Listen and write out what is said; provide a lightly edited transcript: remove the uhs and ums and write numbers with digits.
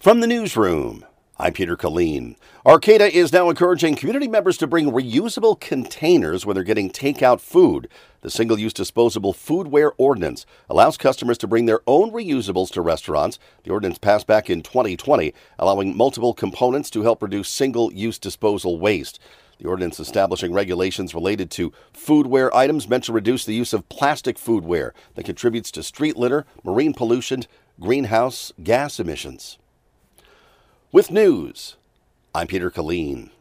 From the newsroom, I'm Peter Colleen. Arcata is now encouraging community members to bring reusable containers when they're getting takeout food. The single-use disposable foodware ordinance allows customers to bring their own reusables to restaurants. The ordinance passed back in 2020, allowing multiple components to help reduce single-use disposal waste. The ordinance establishing regulations related to foodware items meant to reduce the use of plastic foodware that contributes to street litter, marine pollution, greenhouse gas emissions. With news, I'm Peter Colleen.